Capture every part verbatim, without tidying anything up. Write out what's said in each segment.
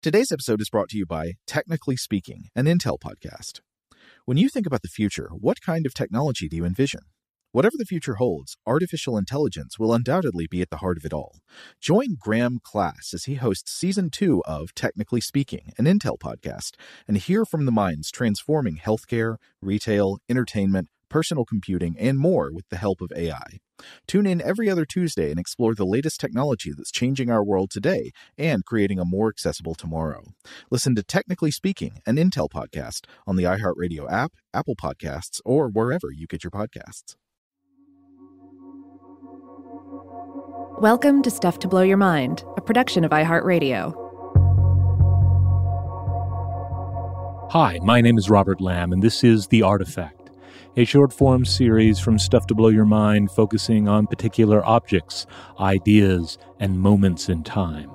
Today's episode is brought to you by Technically Speaking, an Intel podcast. When you think about the future, what kind of technology do you envision? Whatever the future holds, artificial intelligence will undoubtedly be at the heart of it all. Join Graham Class as he hosts Season two of Technically Speaking, an Intel podcast, and hear from the minds transforming healthcare, retail, entertainment, personal computing, and more with the help of A I. Tune in every other Tuesday and explore the latest technology that's changing our world today and creating a more accessible tomorrow. Listen to Technically Speaking, an Intel podcast on the iHeartRadio app, Apple Podcasts, or wherever you get your podcasts. Welcome to Stuff to Blow Your Mind, a production of iHeartRadio. Hi, my name is Robert Lamb, and this is The Artifact, a short-form series from Stuff to Blow Your Mind focusing on particular objects, ideas, and moments in time.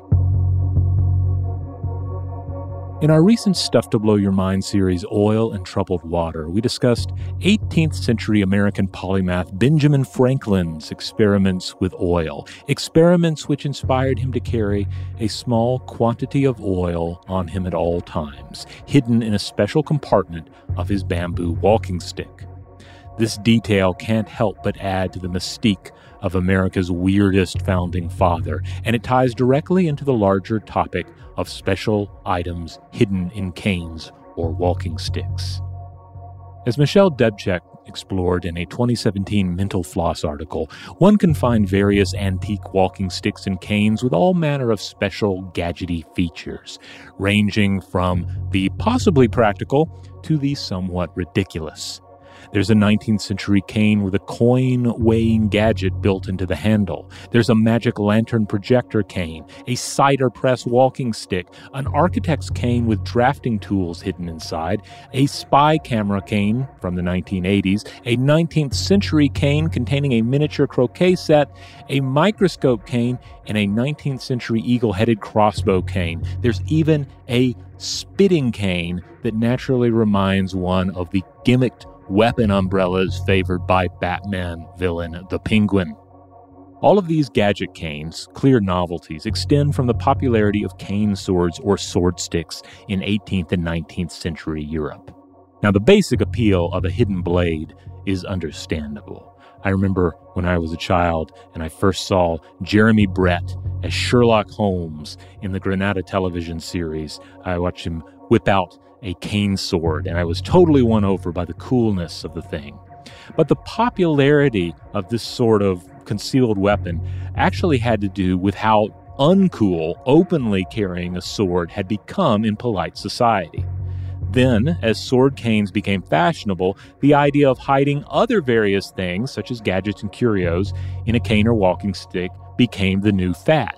In our recent Stuff to Blow Your Mind series, Oil and Troubled Water, we discussed eighteenth century American polymath Benjamin Franklin's experiments with oil, experiments which inspired him to carry a small quantity of oil on him at all times, hidden in a special compartment of his bamboo walking stick. This detail can't help but add to the mystique of America's weirdest founding father, and it ties directly into the larger topic of special items hidden in canes or walking sticks. As Michelle Debchek explored in a twenty seventeen Mental Floss article, one can find various antique walking sticks and canes with all manner of special gadgety features, ranging from the possibly practical to the somewhat ridiculous. There's a nineteenth century cane with a coin-weighing gadget built into the handle. There's a magic lantern projector cane, a cider press walking stick, an architect's cane with drafting tools hidden inside, a spy camera cane from the nineteen eighties, a nineteenth century cane containing a miniature croquet set, a microscope cane, and a nineteenth century eagle-headed crossbow cane. There's even a spitting cane that naturally reminds one of the gimmicked weapon umbrellas favored by Batman villain the Penguin. All of these gadget canes, clear novelties, extend from the popularity of cane swords or sword sticks in eighteenth and nineteenth century Europe. Now, the basic appeal of a hidden blade is understandable. I remember when I was a child and I first saw Jeremy Brett as Sherlock Holmes in the Granada television series. I watched him whip out a cane sword, and I was totally won over by the coolness of the thing. But the popularity of this sort of concealed weapon actually had to do with how uncool openly carrying a sword had become in polite society. Then, as sword canes became fashionable, the idea of hiding other various things, such as gadgets and curios, in a cane or walking stick became the new fad.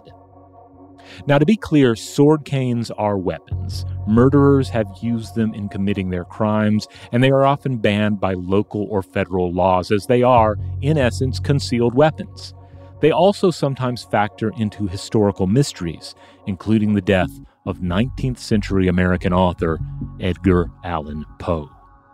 Now, to be clear, sword canes are weapons. Murderers have used them in committing their crimes, and they are often banned by local or federal laws, as they are, in essence, concealed weapons. They also sometimes factor into historical mysteries, including the death of nineteenth century American author Edgar Allan Poe.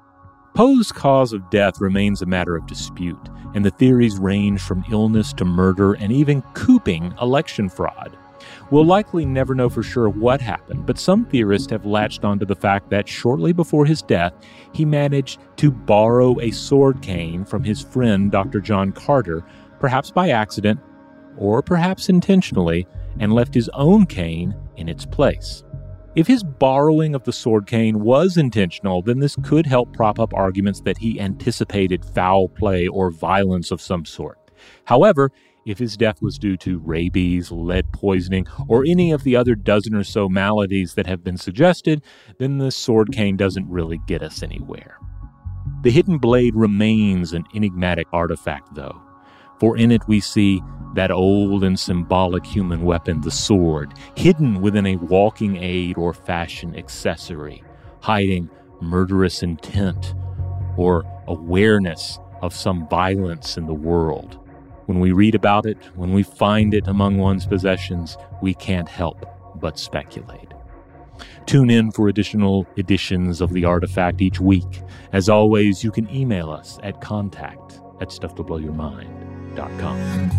Poe's cause of death remains a matter of dispute, and the theories range from illness to murder and even couping election fraud. We'll likely never know for sure what happened, but some theorists have latched onto the fact that shortly before his death, he managed to borrow a sword cane from his friend Doctor John Carter, perhaps by accident, or perhaps intentionally, and left his own cane in its place. If his borrowing of the sword cane was intentional, then this could help prop up arguments that he anticipated foul play or violence of some sort. However, if his death was due to rabies, lead poisoning, or any of the other dozen or so maladies that have been suggested, then the sword cane doesn't really get us anywhere. The hidden blade remains an enigmatic artifact, though, for in it we see that old and symbolic human weapon, the sword, hidden within a walking aid or fashion accessory, hiding murderous intent or awareness of some violence in the world. When we read about it, when we find it among one's possessions, we can't help but speculate. Tune in for additional editions of The Artifact each week. As always, you can email us at contact at stuff to blow your mind dot com.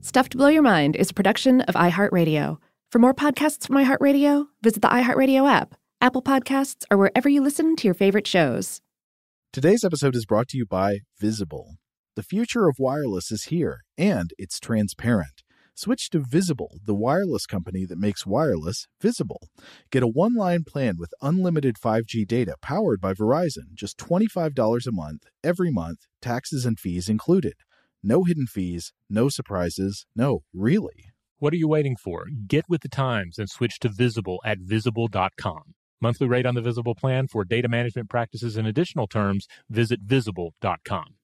Stuff to Blow Your Mind is a production of iHeartRadio. For more podcasts from iHeartRadio, visit the iHeartRadio app, Apple Podcasts, or wherever you listen to your favorite shows. Today's episode is brought to you by Visible. The future of wireless is here, and it's transparent. Switch to Visible, the wireless company that makes wireless visible. Get a one-line plan with unlimited five G data powered by Verizon, just twenty-five dollars a month, every month, taxes and fees included. No hidden fees, no surprises, no, really. What are you waiting for? Get with the times and switch to Visible at visible dot com. Monthly rate on the Visible plan for data management practices and additional terms, visit visible dot com.